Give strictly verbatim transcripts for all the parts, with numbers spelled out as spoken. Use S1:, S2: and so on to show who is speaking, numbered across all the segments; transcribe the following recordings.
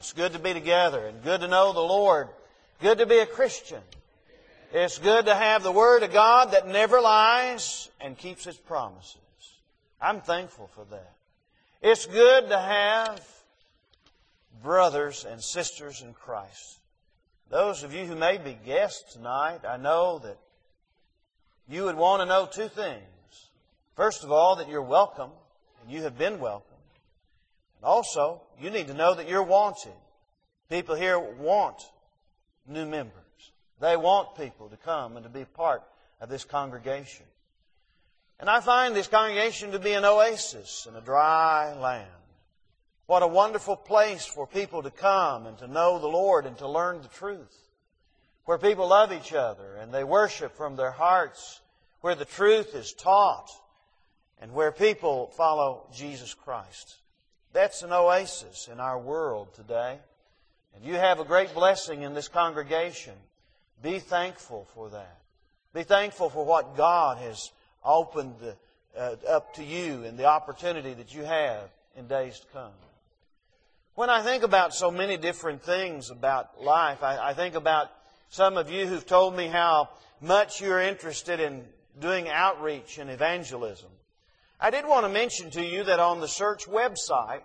S1: It's good to be together and good to know the Lord. Good to be a Christian. It's good to have the Word of God that never lies and keeps its promises. I'm thankful for that. It's good to have brothers and sisters in Christ. Those of you who may be guests tonight, I know that you would want to know two things. First of all, that you're welcome, and you have been welcome. And also, you need to know that you're wanted. People here want new members. They want people to come and to be part of this congregation. And I find this congregation to be an oasis in a dry land. What a wonderful place for people to come and to know the Lord and to learn the truth. Where people love each other and they worship from their hearts. Where the truth is taught and where people follow Jesus Christ. That's an oasis in our world today. And you have a great blessing in this congregation. Be thankful for that. Be thankful for what God has opened uh, up to you and the opportunity that you have in days to come. When I think about so many different things about life, I, I think about some of you who've told me how much you're interested in doing outreach and evangelism. I did want to mention to you that on the Search website,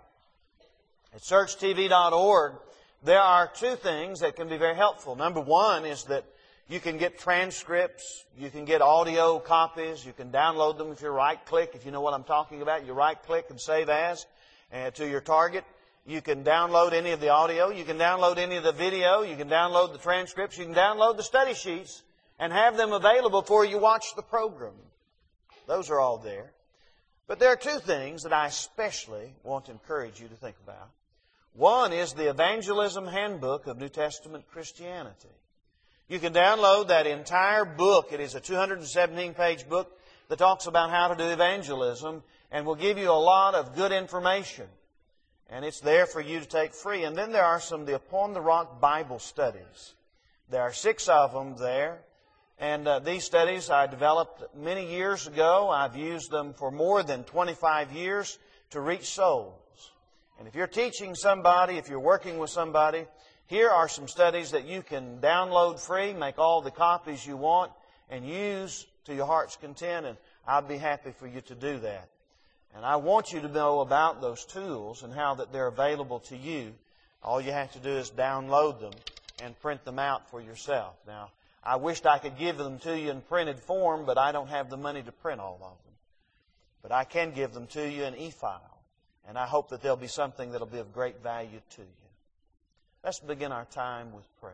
S1: at search T V dot org, there are two things that can be very helpful. Number one is that you can get transcripts, you can get audio copies, you can download them if you right-click. If you know what I'm talking about, you right-click and save as uh, to your target. You can download any of the audio, you can download any of the video, you can download the transcripts, you can download the study sheets and have them available before you watch the program. Those are all there. But there are two things that I especially want to encourage you to think about. One is the Evangelism Handbook of New Testament Christianity. You can download that entire book. It is a two hundred seventeen page book that talks about how to do evangelism and will give you a lot of good information. And it's there for you to take free. And then there are some of the Upon the Rock Bible studies. There are six of them there. And uh, these studies I developed many years ago. I've used them for more than twenty-five years to reach souls. And if you're teaching somebody, if you're working with somebody, here are some studies that you can download free, make all the copies you want, and use to your heart's content. And I'd be happy for you to do that. And I want you to know about those tools and how that they're available to you. All you have to do is download them and print them out for yourself. Now, I wished I could give them to you in printed form, but I don't have the money to print all of them. But I can give them to you in e-file. And I hope that there'll be something that'll be of great value to you. Let's begin our time with prayer.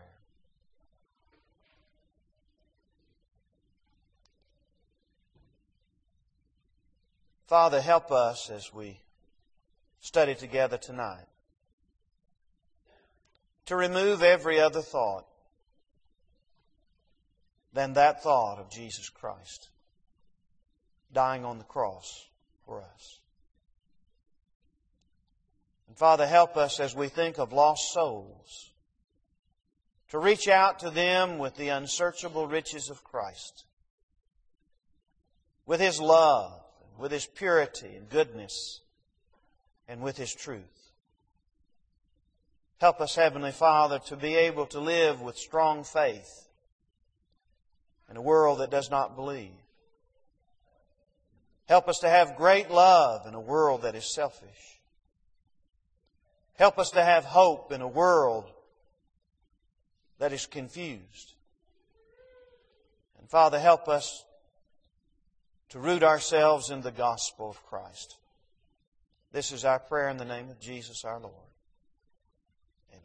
S1: Father, help us as we study together tonight to remove every other thought than that thought of Jesus Christ dying on the cross for us. And Father, help us as we think of lost souls to reach out to them with the unsearchable riches of Christ, with His love, with His purity and goodness, and with His truth. Help us, Heavenly Father, to be able to live with strong faith in a world that does not believe. Help us to have great love in a world that is selfish. Help us to have hope in a world that is confused. And Father, help us to root ourselves in the gospel of Christ. This is our prayer in the name of Jesus our Lord. Amen.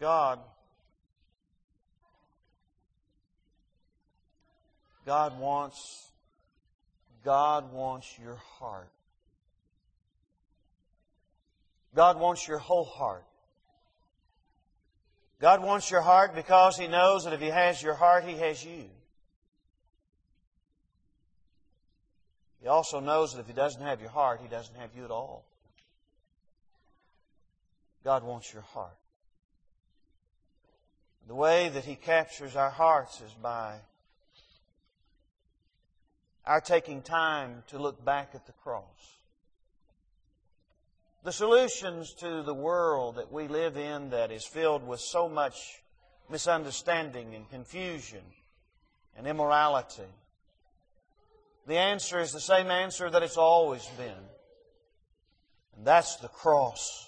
S1: God, God wants, God wants your heart. God wants your whole heart. God wants your heart because He knows that if He has your heart, He has you. He also knows that if He doesn't have your heart, He doesn't have you at all. God wants your heart. The way that He captures our hearts is by our taking time to look back at the cross. The solutions to the world that we live in that is filled with so much misunderstanding and confusion and immorality. The answer is the same answer that it's always been. And that's the cross.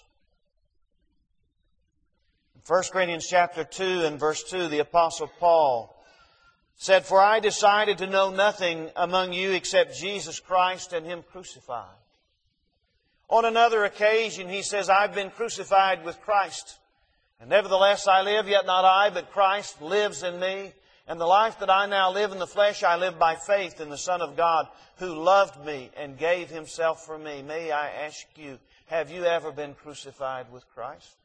S1: In First Corinthians chapter two and verse two, the Apostle Paul said, "For I decided to know nothing among you except Jesus Christ and Him crucified." On another occasion, he says, "I've been crucified with Christ. And nevertheless I live, yet not I, but Christ lives in me. And the life that I now live in the flesh, I live by faith in the Son of God, who loved me and gave Himself for me." May I ask you, have you ever been crucified with Christ?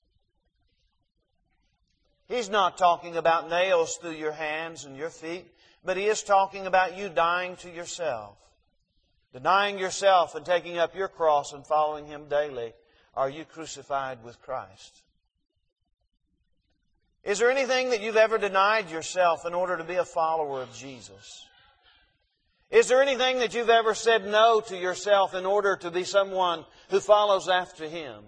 S1: He's not talking about nails through your hands and your feet, but He is talking about you dying to yourself. Denying yourself and taking up your cross and following Him daily. Are you crucified with Christ? Is there anything that you've ever denied yourself in order to be a follower of Jesus? Is there anything that you've ever said no to yourself in order to be someone who follows after Him?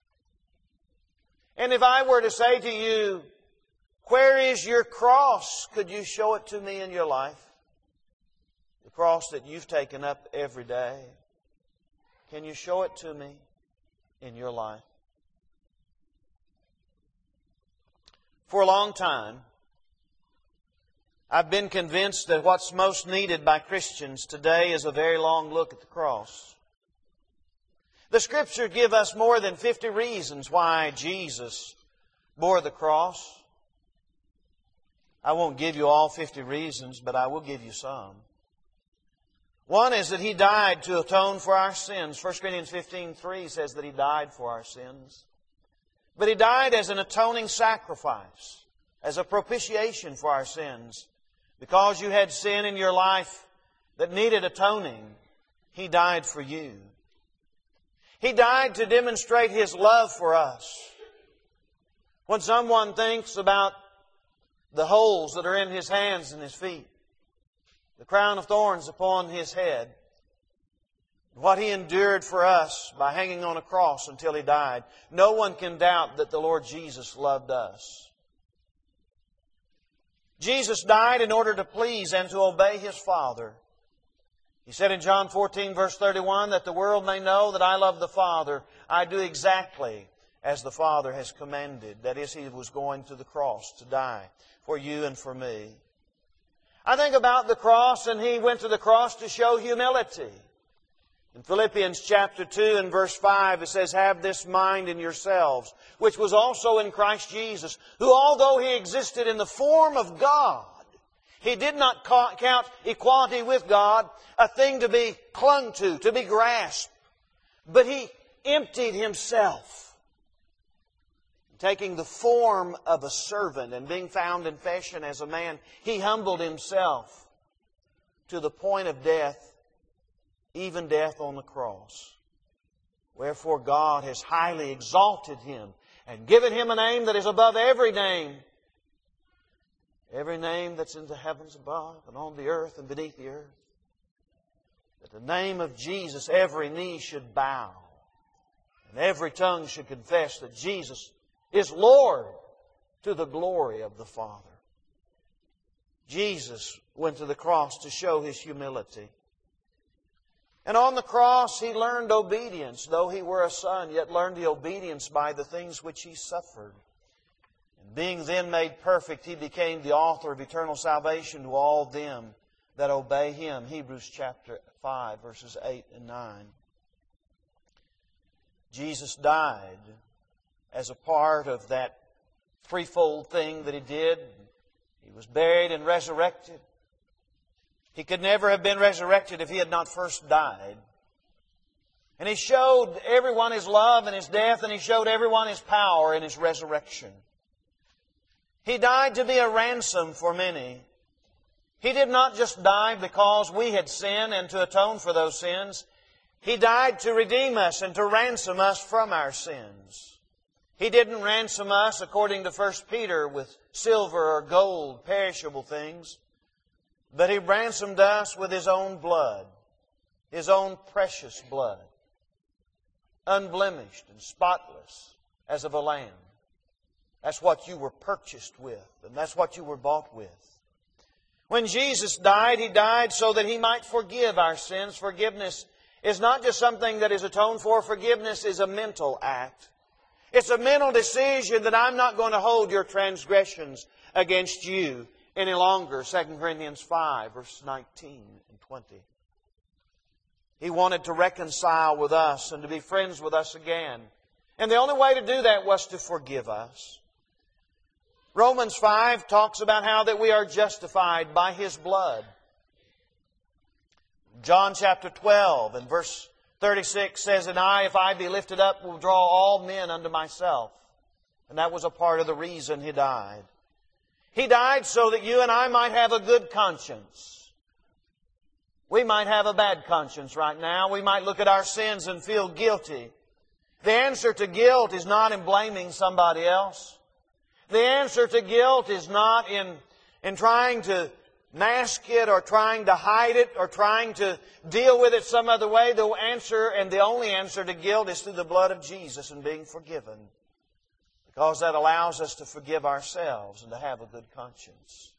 S1: And if I were to say to you, where is your cross? Could you show it to me in your life? The cross that you've taken up every day. Can you show it to me in your life? For a long time, I've been convinced that what's most needed by Christians today is a very long look at the cross. The Scriptures give us more than fifty reasons why Jesus bore the cross. I won't give you all fifty reasons, but I will give you some. One is that He died to atone for our sins. First Corinthians fifteen three says that He died for our sins. But He died as an atoning sacrifice, as a propitiation for our sins. Because you had sin in your life that needed atoning, He died for you. He died to demonstrate His love for us. When someone thinks about the holes that are in His hands and His feet, the crown of thorns upon His head, what He endured for us by hanging on a cross until He died, no one can doubt that the Lord Jesus loved us. Jesus died in order to please and to obey His Father. He said in John fourteen verse thirty-one, that the world may know that I love the Father. I do exactly as the Father has commanded. That is, He was going to the cross to die for you and for me. I think about the cross, and He went to the cross to show humility. In Philippians chapter two and verse five, it says, "Have this mind in yourselves, which was also in Christ Jesus, who although He existed in the form of God, He did not count equality with God a thing to be clung to, to be grasped. But He emptied Himself, taking the form of a servant and being found in fashion as a man. He humbled Himself to the point of death, even death on the cross. Wherefore God has highly exalted Him and given Him a name that is above every name. Every name that's in the heavens above and on the earth and beneath the earth. That the name of Jesus, every knee should bow and every tongue should confess that Jesus is Lord, to the glory of the Father. Jesus went to the cross to show His humility. And on the cross He learned obedience. Though He were a Son, yet learned the obedience by the things which He suffered. And being then made perfect, He became the author of eternal salvation to all them that obey Him. Hebrews chapter five, verses eight and nine. Jesus died as a part of that threefold thing that He did. He was buried and resurrected. He could never have been resurrected if He had not first died. And He showed everyone His love in His death, and He showed everyone His power in His resurrection. He died to be a ransom for many. He did not just die because we had sinned and to atone for those sins. He died to redeem us and to ransom us from our sins. He didn't ransom us, according to First Peter, with silver or gold, perishable things. But He ransomed us with His own blood, His own precious blood, unblemished and spotless as of a lamb. That's what you were purchased with, and that's what you were bought with. When Jesus died, He died so that He might forgive our sins. Forgiveness is not just something that is atoned for. Forgiveness is a mental act. It's a mental decision that I'm not going to hold your transgressions against you any longer. Second Corinthians five, verses nineteen and twenty. He wanted to reconcile with us and to be friends with us again. And the only way to do that was to forgive us. Romans five talks about how that we are justified by His blood. John chapter twelve and verse thirty-six says, "And I, if I be lifted up, will draw all men unto myself." And that was a part of the reason He died. He died so that you and I might have a good conscience. We might have a bad conscience right now. We might look at our sins and feel guilty. The answer to guilt is not in blaming somebody else. The answer to guilt is not in, in trying to mask it or trying to hide it or trying to deal with it some other way. The answer and the only answer to guilt is through the blood of Jesus and being forgiven. Because that allows us to forgive ourselves and to have a good conscience.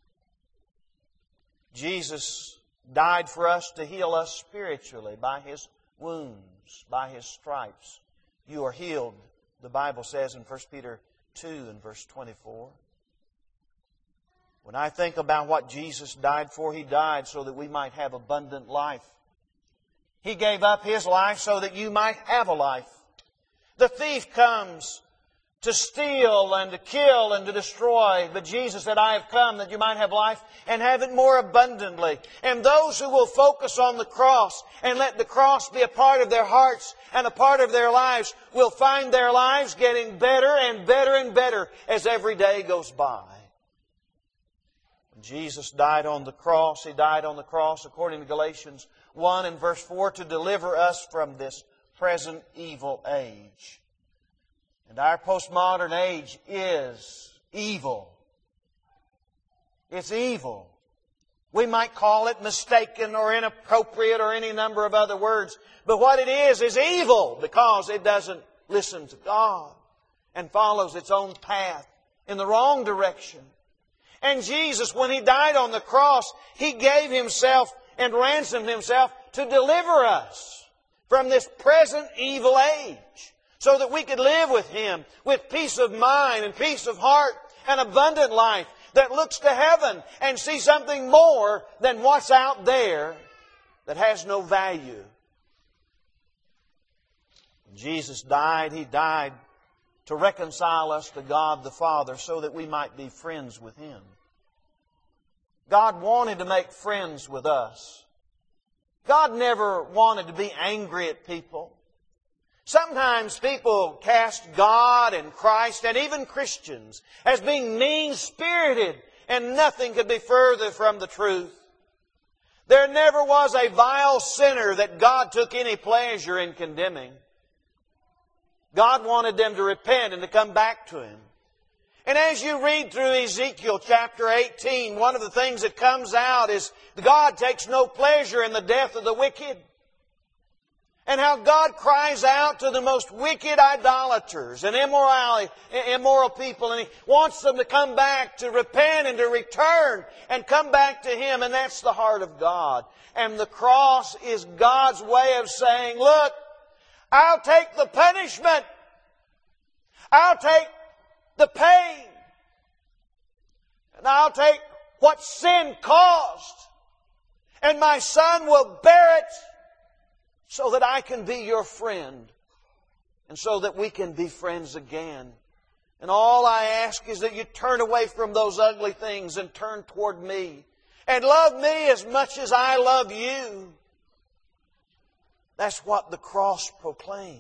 S1: Jesus died for us to heal us spiritually. By His wounds, by His stripes, you are healed, the Bible says in First Peter two and verse twenty-four. When I think about what Jesus died for, He died so that we might have abundant life. He gave up His life so that you might have a life. The thief comes to steal and to kill and to destroy. But Jesus said, "I have come that you might have life and have it more abundantly." And those who will focus on the cross and let the cross be a part of their hearts and a part of their lives will find their lives getting better and better and better as every day goes by. When Jesus died on the cross, He died on the cross, according to Galatians one and verse four, to deliver us from this present evil age. And our postmodern age is evil. It's evil. We might call it mistaken or inappropriate or any number of other words. But what it is, is evil because it doesn't listen to God and follows its own path in the wrong direction. And Jesus, when He died on the cross, He gave Himself and ransomed Himself to deliver us from this present evil age, so that we could live with Him with peace of mind and peace of heart and abundant life that looks to heaven and see something more than what's out there that has no value. When Jesus died, He died to reconcile us to God the Father so that we might be friends with Him. God wanted to make friends with us. God never wanted to be angry at people. Sometimes people cast God and Christ and even Christians as being mean-spirited, and nothing could be further from the truth. There never was a vile sinner that God took any pleasure in condemning. God wanted them to repent and to come back to Him. And as you read through Ezekiel chapter eighteen, one of the things that comes out is God takes no pleasure in the death of the wicked. And how God cries out to the most wicked idolaters and immorality, immoral people. And He wants them to come back, to repent and to return and come back to Him. And that's the heart of God. And the cross is God's way of saying, look, I'll take the punishment. I'll take the pain. And I'll take what sin caused. And my Son will bear it, so that I can be your friend, and so that we can be friends again. And all I ask is that you turn away from those ugly things and turn toward me. And love me as much as I love you. That's what the cross proclaims.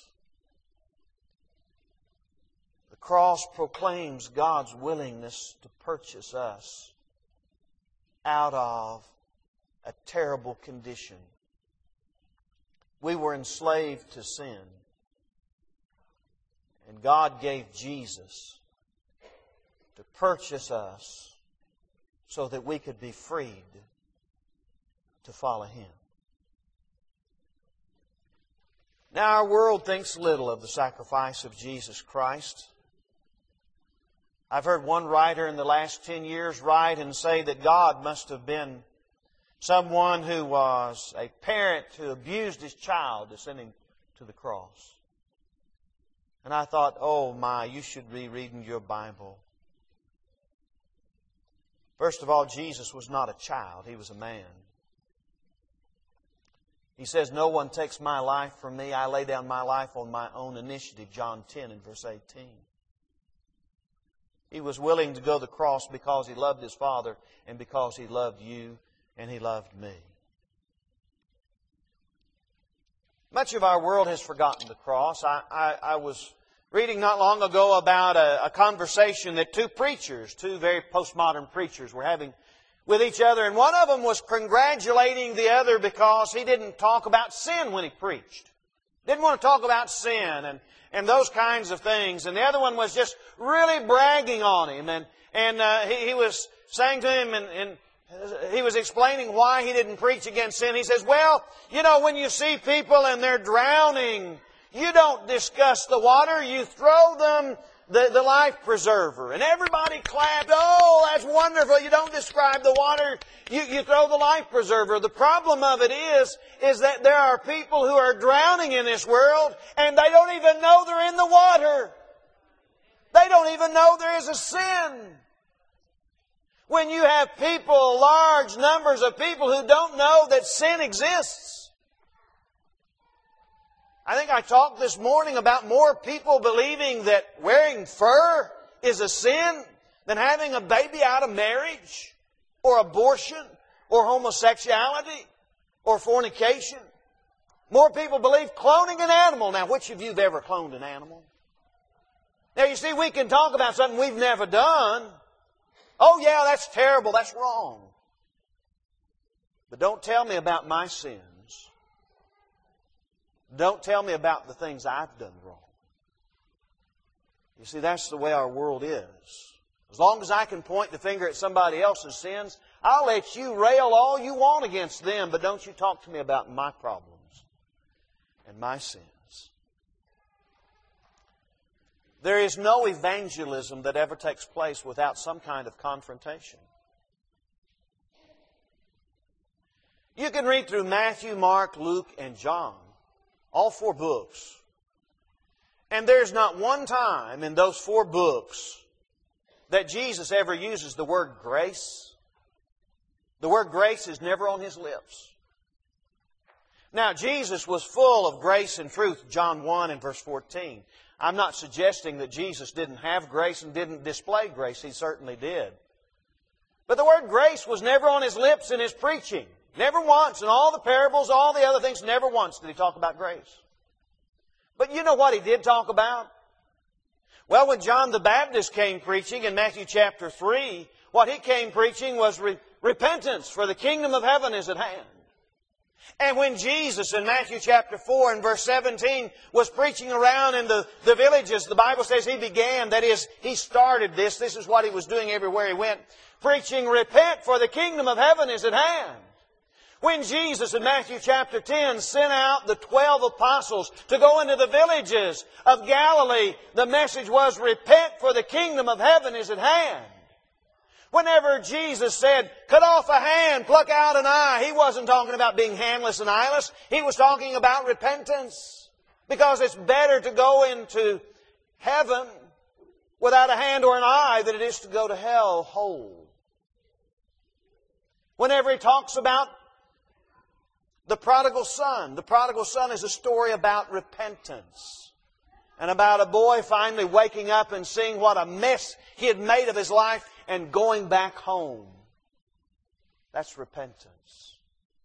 S1: The cross proclaims God's willingness to purchase us out of a terrible condition. We were enslaved to sin. And God gave Jesus to purchase us so that we could be freed to follow Him. Now, our world thinks little of the sacrifice of Jesus Christ. I've heard one writer in the last ten years write and say that God must have been someone who was a parent who abused his child to send him to the cross. And I thought, oh my, you should be reading your Bible. First of all, Jesus was not a child. He was a man. He says, no one takes my life from me. I lay down my life on my own initiative. John ten and verse eighteen. He was willing to go to the cross because He loved His Father and because He loved you and He loved me. Much of our world has forgotten the cross. I, I, I was reading not long ago about a, a conversation that two preachers, two very postmodern preachers, were having with each other. And one of them was congratulating the other because he didn't talk about sin when he preached. Didn't want to talk about sin and, and those kinds of things. And the other one was just really bragging on him. And, and uh, he, he was saying to him, and, and he was explaining why he didn't preach against sin. He says, well, you know, when you see people and they're drowning, you don't discuss the water. You throw them the, the life preserver. And everybody clapped. Oh, that's wonderful. You don't describe the water. You, you throw the life preserver. The problem of it is, is that there are people who are drowning in this world and they don't even know they're in the water. They don't even know there is a sin. When you have people, large numbers of people who don't know that sin exists. I think I talked this morning about more people believing that wearing fur is a sin than having a baby out of marriage, or abortion, or homosexuality, or fornication. More people believe cloning an animal. Now, which of you have ever cloned an animal? Now, you see, we can talk about something we've never done. Oh, yeah, that's terrible. That's wrong. But don't tell me about my sins. Don't tell me about the things I've done wrong. You see, that's the way our world is. As long as I can point the finger at somebody else's sins, I'll let you rail all you want against them, but don't you talk to me about my problems and my sins. There is no evangelism that ever takes place without some kind of confrontation. You can read through Matthew, Mark, Luke, and John, all four books. And there's not one time in those four books that Jesus ever uses the word grace. The word grace is never on His lips. Now, Jesus was full of grace and truth, John one and verse fourteen. I'm not suggesting that Jesus didn't have grace and didn't display grace. He certainly did. But the word grace was never on His lips in His preaching. Never once. In all the parables, all the other things, never once did He talk about grace. But you know what He did talk about? Well, when John the Baptist came preaching in Matthew chapter three, what he came preaching was re- repentance, for the kingdom of heaven is at hand. And when Jesus in Matthew chapter four and verse seventeen was preaching around in the, the villages, the Bible says He began, that is, He started this. This is what He was doing everywhere He went. Preaching, repent, for the kingdom of heaven is at hand. When Jesus in Matthew chapter ten sent out the twelve apostles to go into the villages of Galilee, the message was, repent, for the kingdom of heaven is at hand. Whenever Jesus said, cut off a hand, pluck out an eye, He wasn't talking about being handless and eyeless. He was talking about repentance. Because it's better to go into heaven without a hand or an eye than it is to go to hell whole. Whenever He talks about the prodigal son, the prodigal son is a story about repentance. and about a boy finally waking up and seeing what a mess he had made of his life and going back home. That's repentance.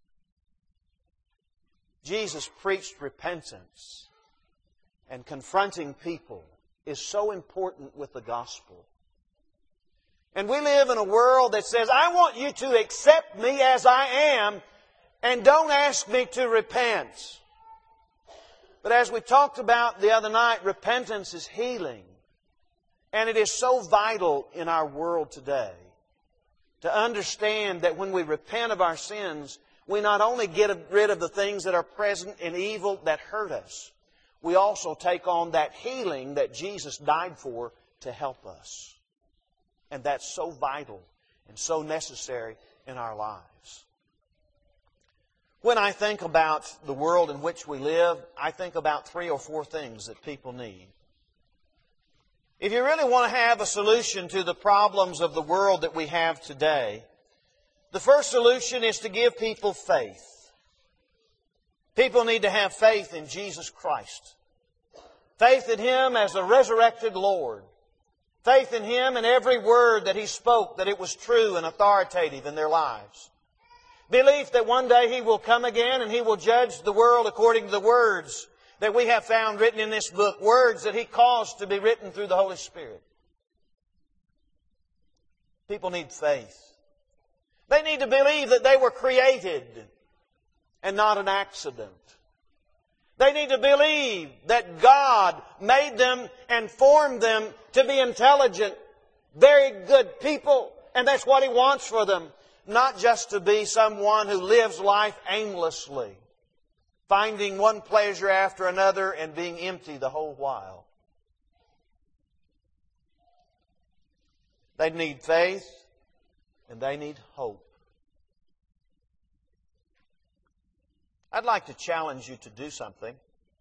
S1: Jesus preached repentance, and confronting people is so important with the gospel. And we live in a world that says, I want you to accept me as I am and don't ask me to repent. But as we talked about the other night, repentance is healing. And it is so vital in our world today to understand that when we repent of our sins, we not only get rid of the things that are present and evil that hurt us, we also take on that healing that Jesus died for to help us. And that's so vital and so necessary in our lives. When I think about the world in which we live, I think about three or four things that people need. If you really want to have a solution to the problems of the world that we have today, the first solution is to give people faith. People need to have faith in Jesus Christ. Faith in Him as a resurrected Lord. Faith in Him and every word that He spoke, that it was true and authoritative in their lives. Belief that one day He will come again and He will judge the world according to the words that we have found written in this book. Words that He caused to be written through the Holy Spirit. People need faith. They need to believe that they were created and not an accident. They need to believe that God made them and formed them to be intelligent, very good people, and that's what He wants for them. Not just to be someone who lives life aimlessly, finding one pleasure after another and being empty the whole while. They need faith and they need hope. I'd like to challenge you to do something.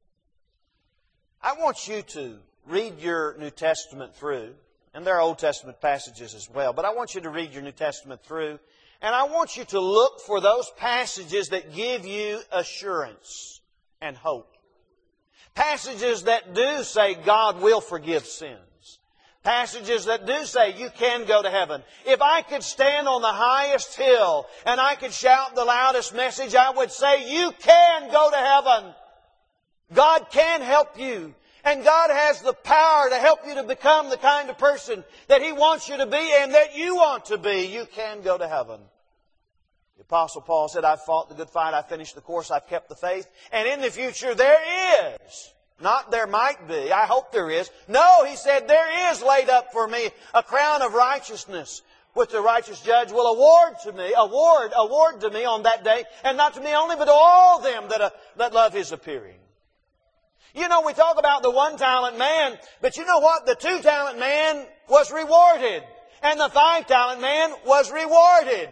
S1: I want you to read your New Testament through, and there are Old Testament passages as well, but I want you to read your New Testament through, and I want you to look for those passages that give you assurance and hope. Passages that do say God will forgive sins. Passages that do say you can go to heaven. If I could stand on the highest hill and I could shout the loudest message, I would say you can go to heaven. God can help you. And God has the power to help you to become the kind of person that He wants you to be and that you want to be. You can go to heaven. The Apostle Paul said, I've fought the good fight, I've finished the course, I've kept the faith. And in the future there is. Not there might be. I hope there is. No, he said, there is laid up for me a crown of righteousness, which the righteous judge will award to me, award, award to me on that day, and not to me only, but to all them that, uh, that love His appearing. You know, we talk about the one-talent man, but you know what? The two-talent man was rewarded, and the five-talent man was rewarded.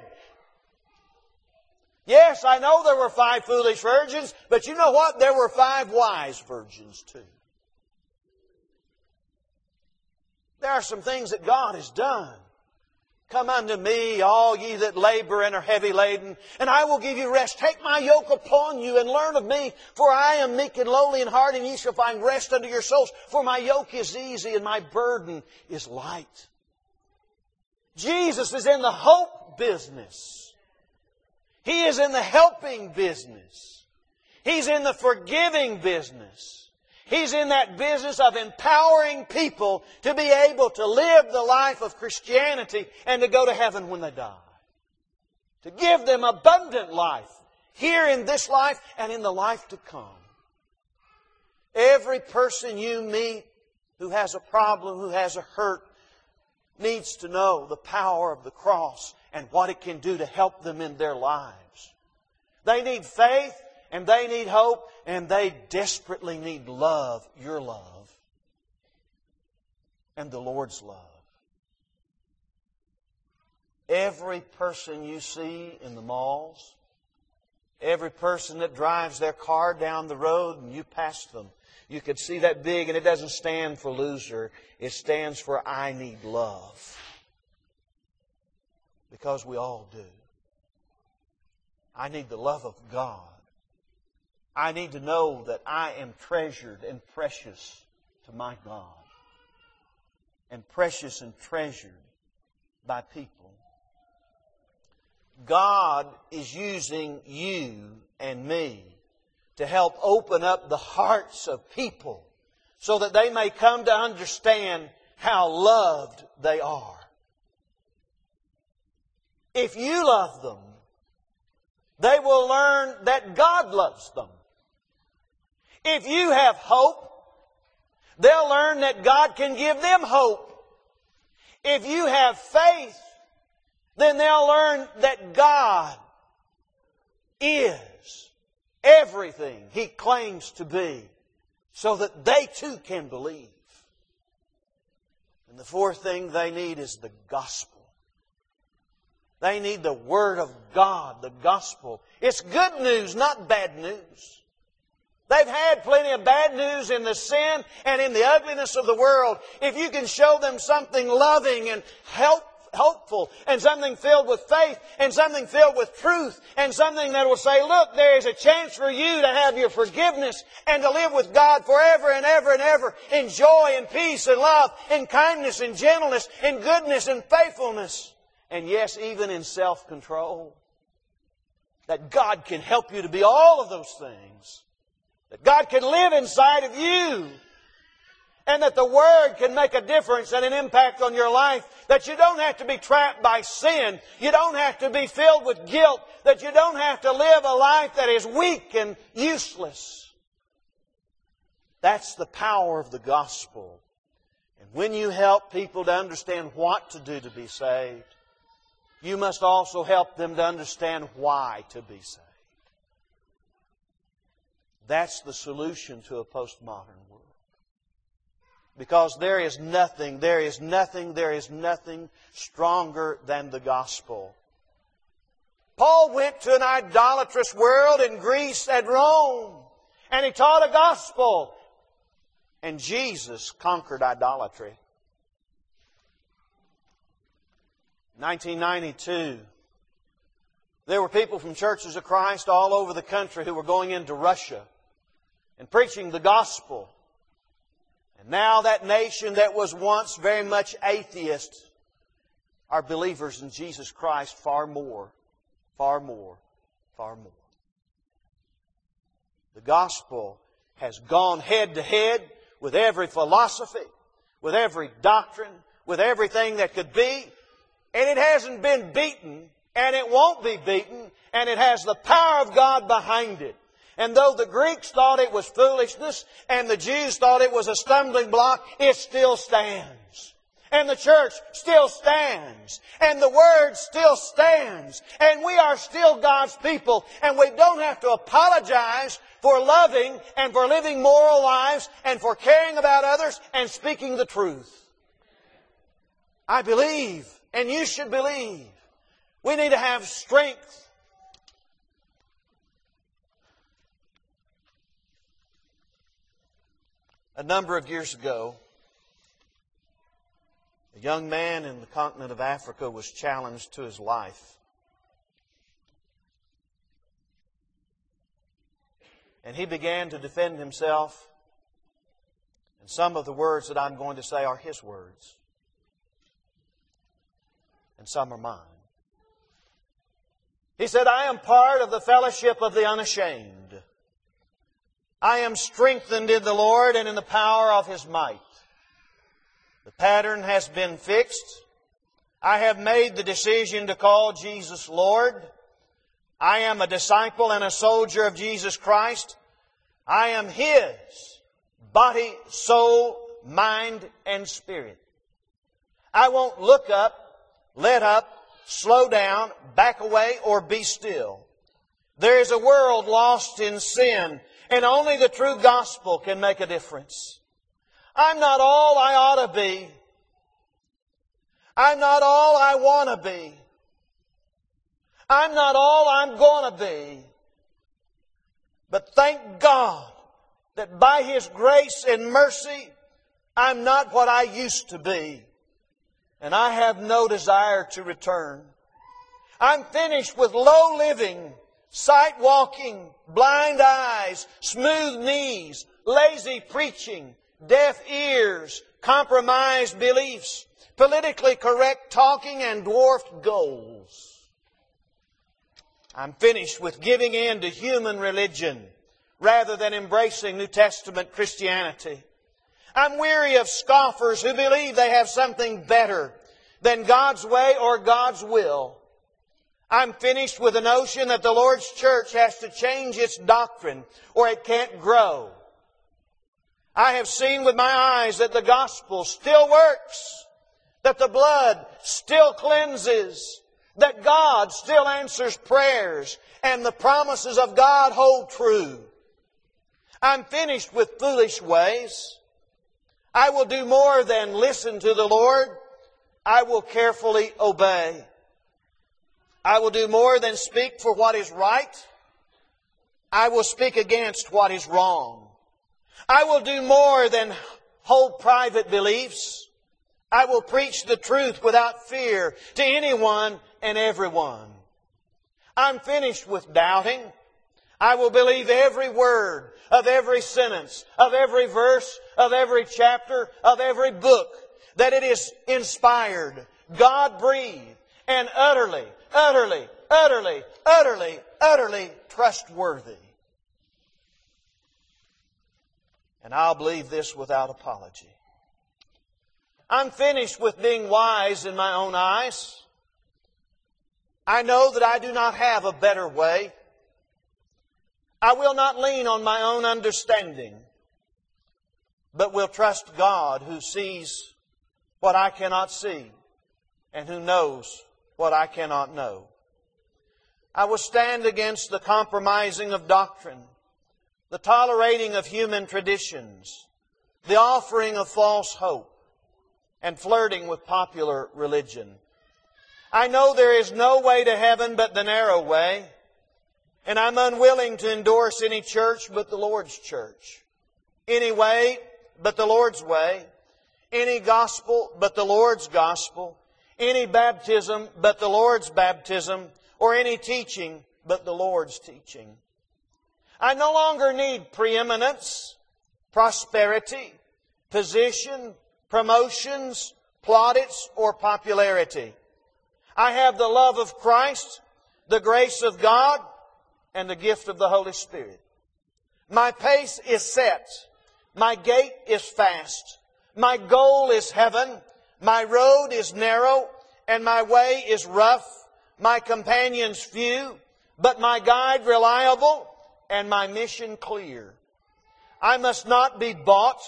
S1: Yes, I know there were five foolish virgins, but you know what? There were five wise virgins too. There are some things that God has done. Come unto me, all ye that labor and are heavy laden, and I will give you rest. Take my yoke upon you and learn of me, for I am meek and lowly in heart, and ye shall find rest unto your souls. For my yoke is easy and my burden is light. Jesus is in the hope business. He is in the helping business. He's in the forgiving business. He's in that business of empowering people to be able to live the life of Christianity and to go to heaven when they die. To give them abundant life here in this life and in the life to come. Every person you meet who has a problem, who has a hurt, needs to know the power of the cross and what it can do to help them in their lives. They need faith and they need hope and they desperately need love, your love, and the Lord's love. Every person you see in the malls, every person that drives their car down the road and you pass them, you could see that big, and it doesn't stand for loser. It stands for I need love. Because we all do. I need the love of God. I need to know that I am treasured and precious to my God and precious and treasured by people. God is using you and me to help open up the hearts of people so that they may come to understand how loved they are. If you love them, they will learn that God loves them. If you have hope, they'll learn that God can give them hope. If you have faith, then they'll learn that God is everything He claims to be, so that they too can believe. And the fourth thing they need is the gospel. They need the Word of God, the gospel. It's good news, not bad news. They've had plenty of bad news in the sin and in the ugliness of the world. If you can show them something loving and help, hopeful and something filled with faith and something filled with truth and something that will say, look, there is a chance for you to have your forgiveness and to live with God forever and ever and ever in joy and peace and love and kindness and gentleness and goodness and faithfulness. And yes, even in self-control. That God can help you to be all of those things. That God can live inside of you. And that the Word can make a difference and an impact on your life. That you don't have to be trapped by sin. You don't have to be filled with guilt. That you don't have to live a life that is weak and useless. That's the power of the gospel. And when you help people to understand what to do to be saved, you must also help them to understand why to be saved. That's the solution to a postmodern world. Because there is nothing, there is nothing, there is nothing stronger than the gospel. Paul went to an idolatrous world in Greece and Rome, and he taught a gospel. And Jesus conquered idolatry. nineteen ninety-two, there were people from Churches of Christ all over the country who were going into Russia and preaching the gospel. And now that nation that was once very much atheist are believers in Jesus Christ far more, far more, far more. The gospel has gone head to head with every philosophy, with every doctrine, with everything that could be. And it hasn't been beaten, and it won't be beaten, and it has the power of God behind it. And though the Greeks thought it was foolishness, and the Jews thought it was a stumbling block, it still stands. And the church still stands. And the Word still stands. And we are still God's people. And we don't have to apologize for loving and for living moral lives and for caring about others and speaking the truth. I believe, and you should believe, we need to have strength. A number of years ago, a young man in the continent of Africa was challenged to his life. And he began to defend himself. And some of the words that I'm going to say are his words. And some are mine. He said, I am part of the fellowship of the unashamed. I am strengthened in the Lord and in the power of His might. The pattern has been fixed. I have made the decision to call Jesus Lord. I am a disciple and a soldier of Jesus Christ. I am His body, soul, mind, and spirit. I won't look up, let up, slow down, back away, or be still. There is a world lost in sin, and only the true gospel can make a difference. I'm not all I ought to be. I'm not all I want to be. I'm not all I'm going to be. But thank God that by His grace and mercy, I'm not what I used to be. And I have no desire to return. I'm finished with low living, sight walking, blind eyes, smooth knees, lazy preaching, deaf ears, compromised beliefs, politically correct talking, and dwarfed goals. I'm finished with giving in to human religion rather than embracing New Testament Christianity. I'm weary of scoffers who believe they have something better than God's way or God's will. I'm finished with the notion that the Lord's church has to change its doctrine or it can't grow. I have seen with my eyes that the gospel still works, that the blood still cleanses, that God still answers prayers, and the promises of God hold true. I'm finished with foolish ways. I will do more than listen to the Lord. I will carefully obey. I will do more than speak for what is right. I will speak against what is wrong. I will do more than hold private beliefs. I will preach the truth without fear to anyone and everyone. I'm finished with doubting. I will believe every word of every sentence, of every verse, of every chapter, of every book, that it is inspired, God-breathed, and utterly, utterly, utterly, utterly, utterly trustworthy. And I'll believe this without apology. I'm finished with being wise in my own eyes. I know that I do not have a better way. I will not lean on my own understanding, but will trust God who sees what I cannot see and who knows what I cannot know. I will stand against the compromising of doctrine, the tolerating of human traditions, the offering of false hope, and flirting with popular religion. I know there is no way to heaven but the narrow way, and I'm unwilling to endorse any church but the Lord's church, any way but the Lord's way, any gospel but the Lord's gospel, any baptism but the Lord's baptism, or any teaching but the Lord's teaching. I no longer need preeminence, prosperity, position, promotions, plaudits, or popularity. I have the love of Christ, the grace of God, and the gift of the Holy Spirit. My pace is set. My gait is fast. My goal is heaven. My road is narrow, and my way is rough. My companions few, but my guide reliable, and my mission clear. I must not be bought,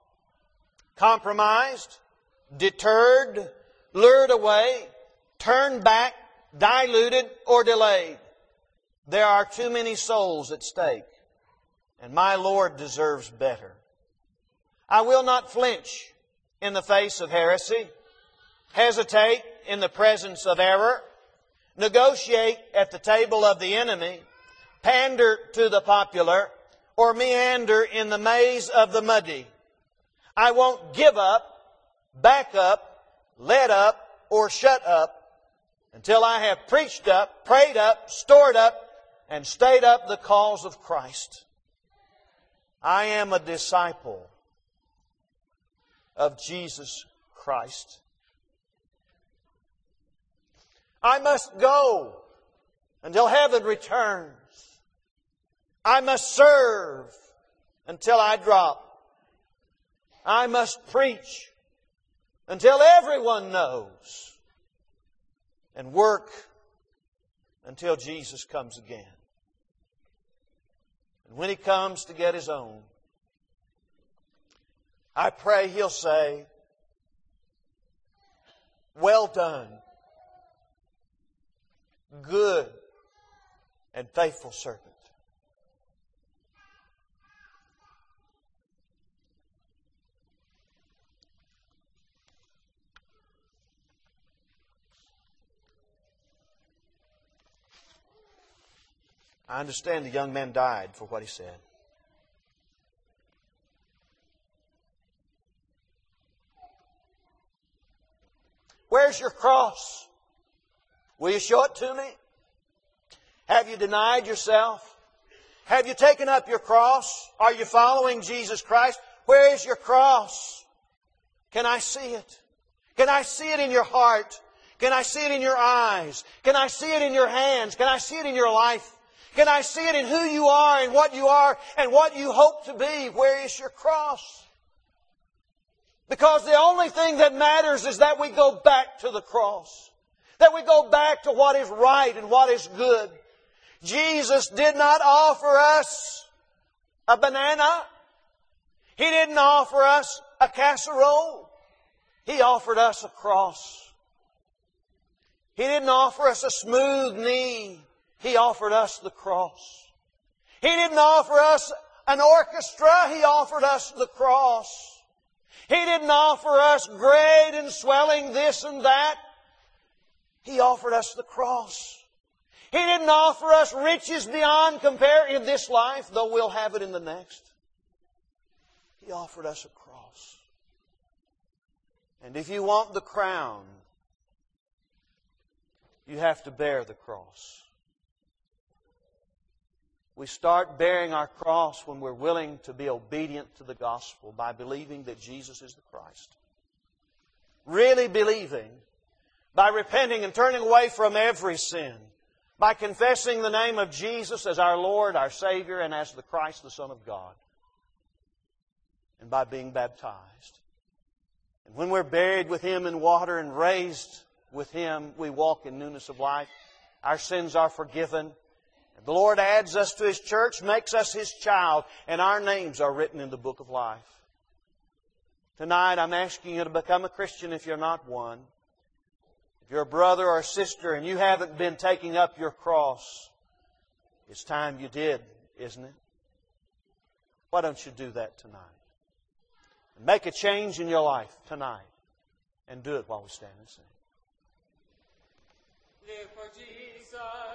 S1: compromised, deterred, lured away, turned back, diluted, or delayed. There are too many souls at stake, and my Lord deserves better. I will not flinch in the face of heresy, hesitate in the presence of error, negotiate at the table of the enemy, pander to the popular, or meander in the maze of the muddy. I won't give up, back up, let up, or shut up until I have preached up, prayed up, stored up, and stayed up the cause of Christ. I am a disciple of Jesus Christ. I must go until heaven returns. I must serve until I drop. I must preach until everyone knows, and work until Jesus comes again. And when He comes to get His own, I pray He'll say, "Well done, good and faithful servant." I understand the young man died for what he said. Where's your cross? Will you show it to me? Have you denied yourself? Have you taken up your cross? Are you following Jesus Christ? Where is your cross? Can I see it? Can I see it in your heart? Can I see it in your eyes? Can I see it in your hands? Can I see it in your life? Can I see it in who you are and what you are and what you hope to be? Where is your cross? Because the only thing that matters is that we go back to the cross. That we go back to what is right and what is good. Jesus did not offer us a banana. He didn't offer us a casserole. He offered us a cross. He didn't offer us a smooth knee. He offered us the cross. He didn't offer us an orchestra. He offered us the cross. He didn't offer us great and swelling this and that. He offered us the cross. He didn't offer us riches beyond compare in this life, though we'll have it in the next. He offered us a cross. And if you want the crown, you have to bear the cross. We start bearing our cross when we're willing to be obedient to the gospel by believing that Jesus is the Christ. Really believing, by repenting and turning away from every sin, by confessing the name of Jesus as our Lord, our Savior, and as the Christ, the Son of God, and by being baptized. And when we're buried with Him in water and raised with Him, we walk in newness of life. Our sins are forgiven. The Lord adds us to His church, makes us His child, and our names are written in the book of life. Tonight, I'm asking you to become a Christian if you're not one. If you're a brother or a sister and you haven't been taking up your cross, it's time you did, isn't it? Why don't you do that tonight? Make a change in your life tonight, and do it while we stand and sing.
S2: Live for Jesus.